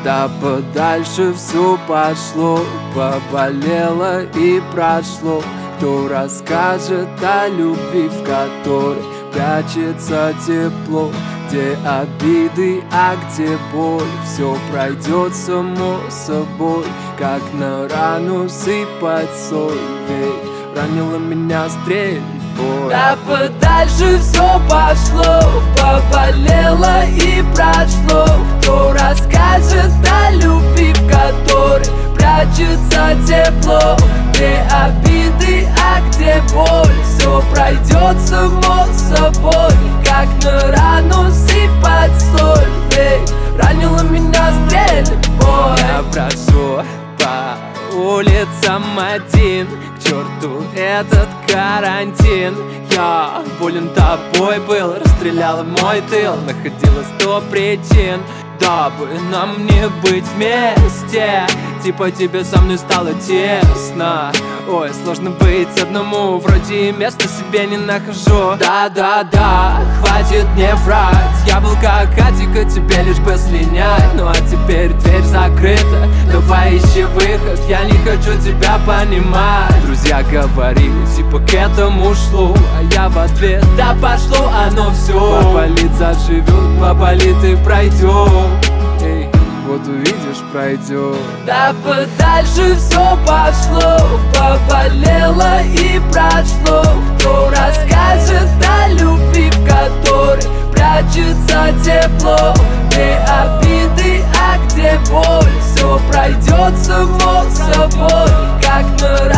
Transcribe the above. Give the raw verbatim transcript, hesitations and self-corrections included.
Да подальше все пошло, поболело и прошло. Кто расскажет о любви, в которой прячется тепло? Где обиды, а где боль? Все пройдет само собой, как на рану сыпать соль. Ведь ранила меня стрельбой. Да подальше все пошло, поболело и прошло. Кто расскажет о любви, в которой прячется тепло? Где обиды, а где боль? Все пройдет само собой, как на рану сыпать соль. Ведь ранила меня стрельбой. Я брожу по улицам один, к черту этот карантин. Я болен тобой был, расстреляла мой тыл. Находила сто причин, дабы нам не быть вместе. Типа тебе со мной стало тесно. Ой, сложно быть одному, вроде места себе не нахожу. Да-да-да, хватит мне врать. Я был как Атика, тебе лишь бы слинять. Ну а теперь дверь закрыта, давай ищи выход. Я не хочу тебя понимать. Друзья говорили, типа к этому шло, а я в ответ: да пошло оно все. Поболит, заживет, поболит и пройдет. Эй, вот увидишь, пройдет. Да подальше все пошло, поболело и прошло. Кто расскажет о любви, в которой прячется тепло? Где обиды, а где боль? Все пройдет само собой, как на